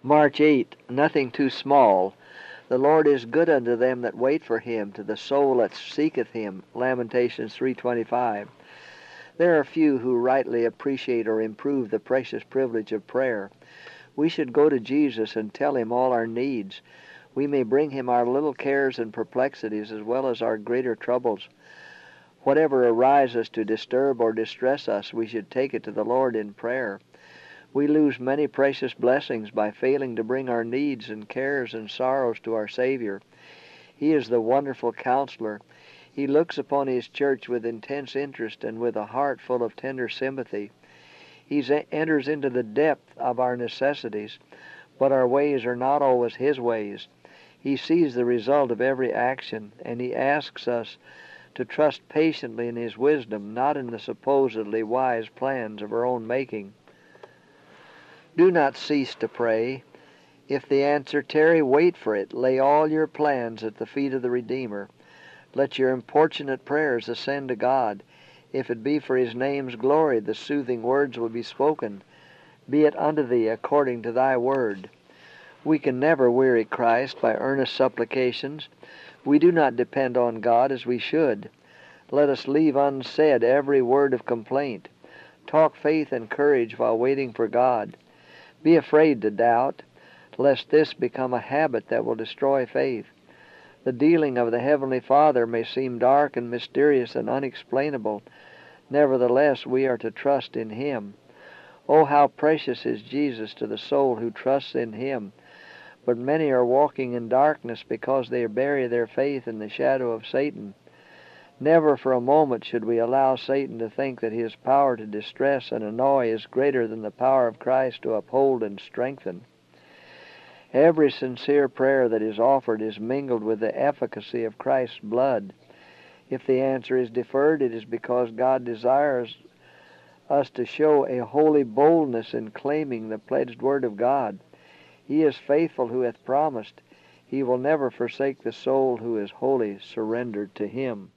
March 8. Nothing too small. The Lord is good unto them that wait for him, to the soul that seeketh him. Lamentations 3:25. There are few who rightly appreciate or improve the precious privilege of prayer. We should go to Jesus and tell him all our needs. We may bring him our little cares and perplexities as well as our greater troubles. Whatever arises to disturb or distress us, we should take it to the Lord in prayer. We lose many precious blessings by failing to bring our needs and cares and sorrows to our Savior. He is the wonderful counselor. He looks upon his church with intense interest and with a heart full of tender sympathy. He enters into the depth of our necessities, but our ways are not always his ways. He sees the result of every action, and he asks us to trust patiently in his wisdom, not in the supposedly wise plans of our own making. Do not cease to pray. If the answer tarry, wait for it. Lay all your plans at the feet of the Redeemer. Let your importunate prayers ascend to God. If it be for his name's glory, the soothing words will be spoken. Be it unto thee according to thy word. We can never weary Christ by earnest supplications. We do not depend on God as we should. Let us leave unsaid every word of complaint. Talk faith and courage while waiting for God. Be afraid to doubt, lest this become a habit that will destroy faith. The dealing of the Heavenly Father may seem dark and mysterious and unexplainable. Nevertheless, we are to trust in him. Oh, how precious is Jesus to the soul who trusts in him. But many are walking in darkness because they bury their faith in the shadow of Satan. Never for a moment should we allow Satan to think that his power to distress and annoy is greater than the power of Christ to uphold and strengthen. Every sincere prayer that is offered is mingled with the efficacy of Christ's blood. If the answer is deferred, it is because God desires us to show a holy boldness in claiming the pledged word of God. He is faithful who hath promised. He will never forsake the soul who is wholly surrendered to him.